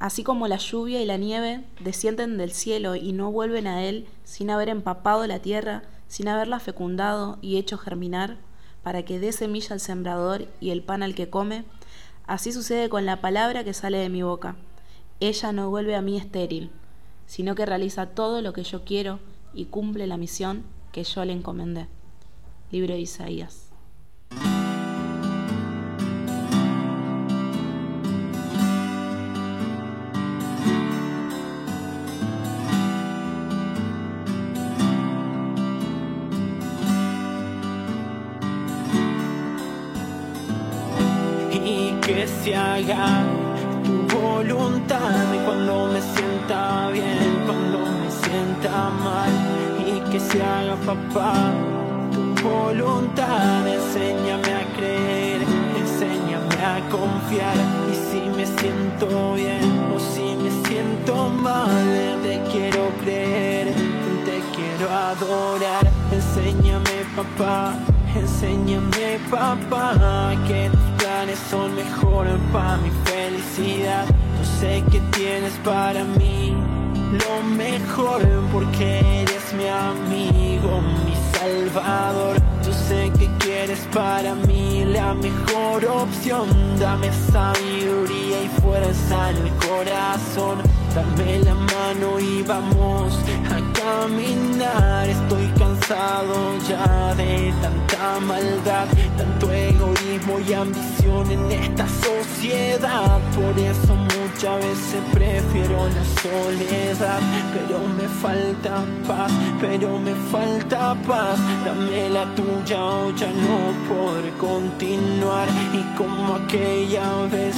Así como la lluvia y la nieve descienden del cielo y no vuelven a él sin haber empapado la tierra, sin haberla fecundado y hecho germinar, para que dé semilla al sembrador y el pan al que come, así sucede con la palabra que sale de mi boca. Ella no vuelve a mí estéril, sino que realiza todo lo que yo quiero y cumple la misión que yo le encomendé. Libro de Isaías. Que se haga tu voluntad cuando me sienta bien, cuando me sienta mal, y que se haga, papá, tu voluntad. Enséñame a creer, enséñame a confiar, y si me siento bien o si me siento mal, te quiero creer, te quiero adorar. Enséñame, papá, que tus planes son mejores para mi felicidad. Yo sé que tienes para mí lo mejor, porque eres mi amigo, mi salvador. Yo sé que quieres para mí la mejor opción. Dame sabiduría y fuerza en el corazón. Dame la mano y vamos a caminar. Estoy cansado ya de tanta maldad, tanto egoísmo y ambición en esta sociedad. Por eso muchas veces prefiero la soledad. Pero me falta paz, dame la tuya o ya no podré continuar. Y como aquella vez,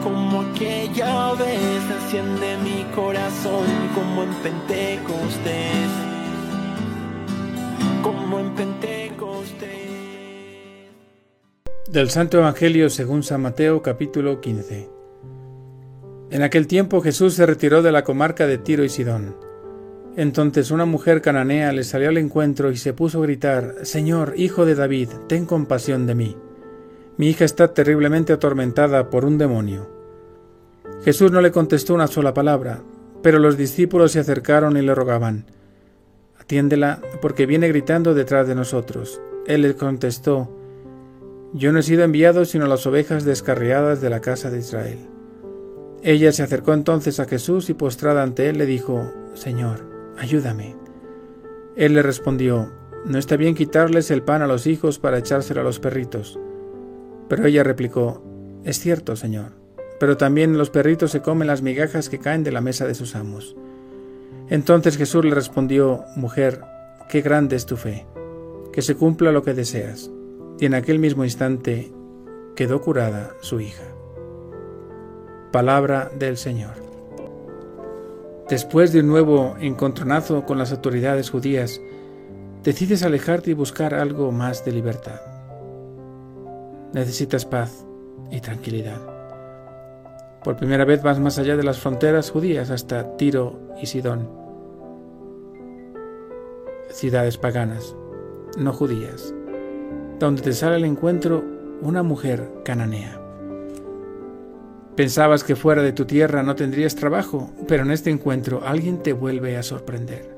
enciende mi corazón como en Pentecostés, Del Santo Evangelio según San Mateo, capítulo 15. En aquel tiempo Jesús se retiró de la comarca de Tiro y Sidón. Entonces una mujer cananea le salió al encuentro y se puso a gritar: «Señor, hijo de David, ten compasión de mí. Mi hija está terriblemente atormentada por un demonio». Jesús no le contestó una sola palabra, pero los discípulos se acercaron y le rogaban: «Atiéndela, porque viene gritando detrás de nosotros». Él les contestó: «Yo no he sido enviado sino a las ovejas descarriadas de la casa de Israel». Ella se acercó entonces a Jesús y postrada ante él le dijo: «Señor, ayúdame». Él le respondió: «No está bien quitarles el pan a los hijos para echárselo a los perritos». Pero ella replicó: «Es cierto, Señor, pero también los perritos se comen las migajas que caen de la mesa de sus amos». Entonces Jesús le respondió: «Mujer, qué grande es tu fe, que se cumpla lo que deseas». Y en aquel mismo instante quedó curada su hija. Palabra del Señor. Después de un nuevo encontronazo con las autoridades judías, decides alejarte y buscar algo más de libertad. Necesitas paz y tranquilidad. Por primera vez vas más allá de las fronteras judías hasta Tiro y Sidón, ciudades paganas, no judías, donde te sale al encuentro una mujer cananea. Pensabas que fuera de tu tierra no tendrías trabajo, pero en este encuentro alguien te vuelve a sorprender.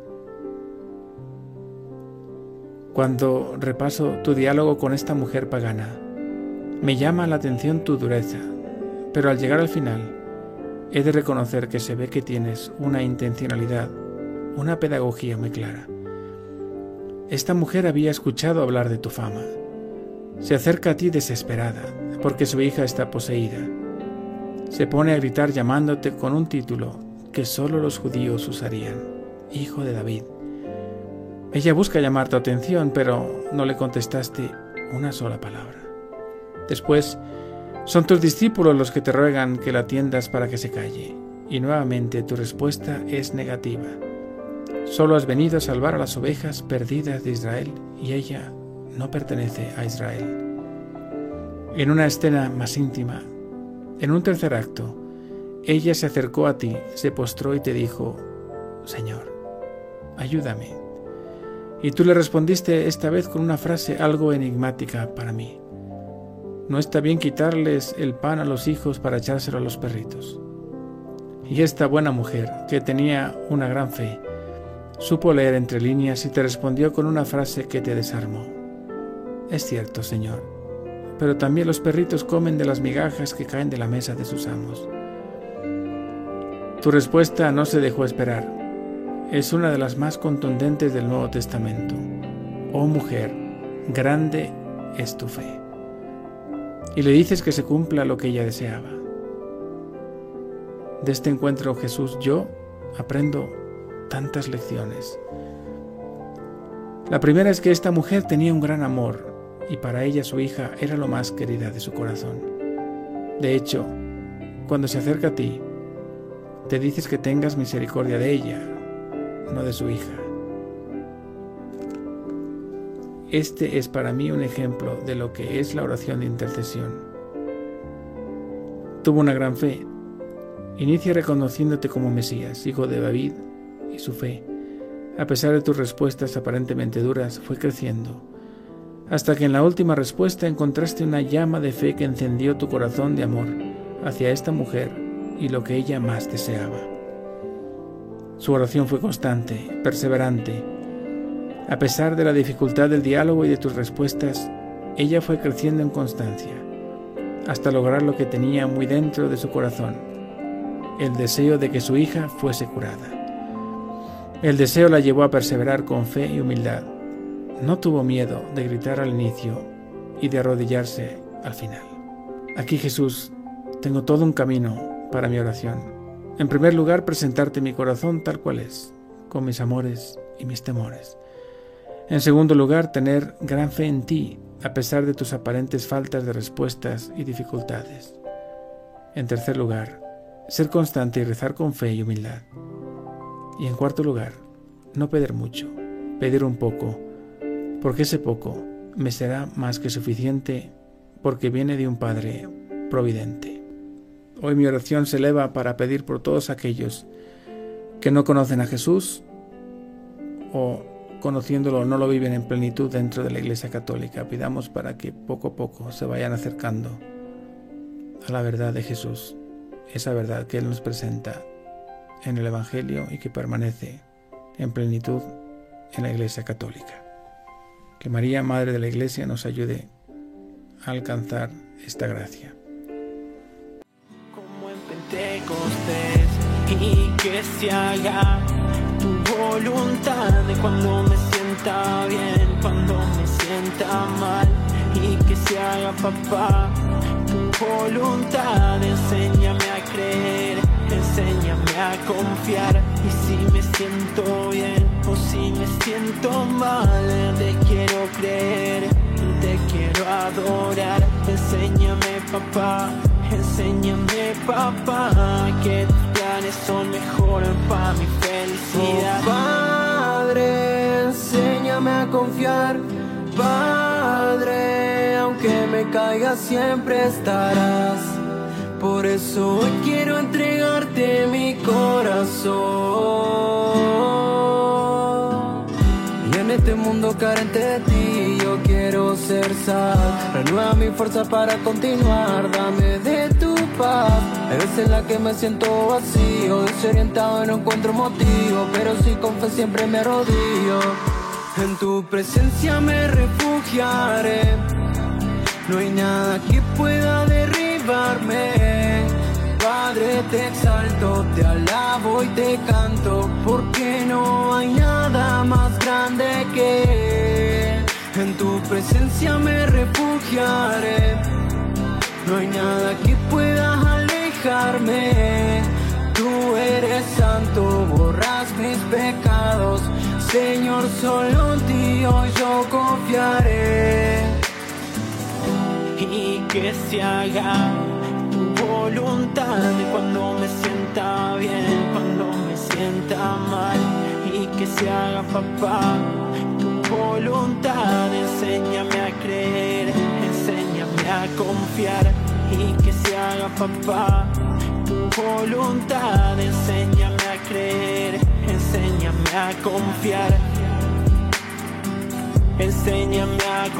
Cuando repaso tu diálogo con esta mujer pagana, me llama la atención tu dureza, pero al llegar al final, he de reconocer que se ve que tienes una intencionalidad, una pedagogía muy clara. Esta mujer había escuchado hablar de tu fama. Se acerca a ti desesperada, porque su hija está poseída. Se pone a gritar llamándote con un título que solo los judíos usarían: Hijo de David. Ella busca llamar tu atención, pero no le contestaste una sola palabra. Después, son tus discípulos los que te ruegan que la atiendas para que se calle, y nuevamente tu respuesta es negativa. Solo has venido a salvar a las ovejas perdidas de Israel, y ella no pertenece a Israel. En una escena más íntima, en un tercer acto, ella se acercó a ti, se postró y te dijo: Señor, ayúdame. Y tú le respondiste esta vez con una frase algo enigmática para mí: no está bien quitarles el pan a los hijos para echárselo a los perritos. Y esta buena mujer, que tenía una gran fe, supo leer entre líneas y te respondió con una frase que te desarmó. Es cierto, Señor, pero también los perritos comen de las migajas que caen de la mesa de sus amos. Tu respuesta no se dejó esperar. Es una de las más contundentes del Nuevo Testamento. Oh mujer, grande es tu fe. Y le dices que se cumpla lo que ella deseaba. De este encuentro, Jesús, yo aprendo tantas lecciones. La primera es que esta mujer tenía un gran amor y para ella su hija era lo más querida de su corazón. De hecho, cuando se acerca a ti, te dices que tengas misericordia de ella, no de su hija. Este es para mí un ejemplo de lo que es la oración de intercesión. Tuvo una gran fe. Inicia reconociéndote como Mesías, hijo de David, y su fe, a pesar de tus respuestas aparentemente duras, fue creciendo, hasta que en la última respuesta encontraste una llama de fe que encendió tu corazón de amor hacia esta mujer y lo que ella más deseaba. Su oración fue constante, perseverante. A pesar de la dificultad del diálogo y de tus respuestas, ella fue creciendo en constancia, hasta lograr lo que tenía muy dentro de su corazón, el deseo de que su hija fuese curada. El deseo la llevó a perseverar con fe y humildad. No tuvo miedo de gritar al inicio y de arrodillarse al final. Aquí, Jesús, tengo todo un camino para mi oración. En primer lugar, presentarte mi corazón tal cual es, con mis amores y mis temores. En segundo lugar, tener gran fe en ti, a pesar de tus aparentes faltas de respuestas y dificultades. En tercer lugar, ser constante y rezar con fe y humildad. Y en cuarto lugar, no pedir mucho, pedir un poco, porque ese poco me será más que suficiente, porque viene de un Padre providente. Hoy mi oración se eleva para pedir por todos aquellos que no conocen a Jesús o conociéndolo no lo viven en plenitud dentro de la Iglesia Católica. Pidamos para que poco a poco se vayan acercando a la verdad de Jesús, esa verdad que Él nos presenta en el Evangelio y que permanece en plenitud en la Iglesia Católica. Que María, Madre de la Iglesia, nos ayude a alcanzar esta gracia. Como en Pentecostés, y que se haga tu voluntad cuando me sienta bien, cuando me sienta mal, y que se haga, papá, tu voluntad. Enséñame a creer, enséñame a confiar, y si me siento bien o si me siento mal, te quiero creer, te quiero adorar. Enséñame, papá, que tus planes son mejores para mi felicidad. Oh, Padre, enséñame a confiar. Padre, aunque me caiga siempre estarás. Por eso hoy quiero entregarte mi corazón. Y en este mundo carente de ti yo quiero ser sal. Renueva mi fuerza para continuar, dame de tu paz. Hay veces en la que me siento vacío, desorientado y no encuentro motivo, pero si con fe siempre me arrodillo. En tu presencia me refugiaré, no hay nada que pueda derribarme. Padre, te exalto, te alabo y te canto, porque no hay nada más grande que Él. En tu presencia me refugiaré, no hay nada que pueda alejarme. Tú eres santo, borras mis pecados, Señor, solo en ti hoy yo confiaré. Y que se haga tu voluntad cuando me sienta bien, cuando me sienta mal, y que se haga, papá, tu voluntad. Enséñame a creer, enséñame a confiar, y que se haga, papá, tu voluntad. Enséñame a creer, enséñame a confiar, enséñame a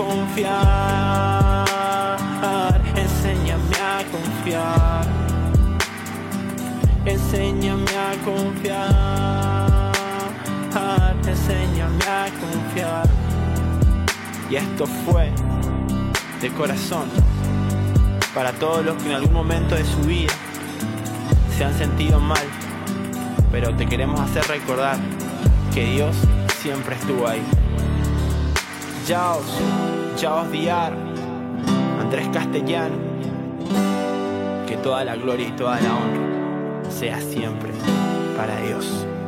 confiar, enséñame a confiar. enséñame a confiar, enséñame a confiar. Y esto fue de corazón para todos los que en algún momento de su vida se han sentido mal, pero te queremos hacer recordar que Dios siempre estuvo ahí. Jaos Diar, Andrés Castellano, que toda la gloria y toda la honra sea siempre para Dios.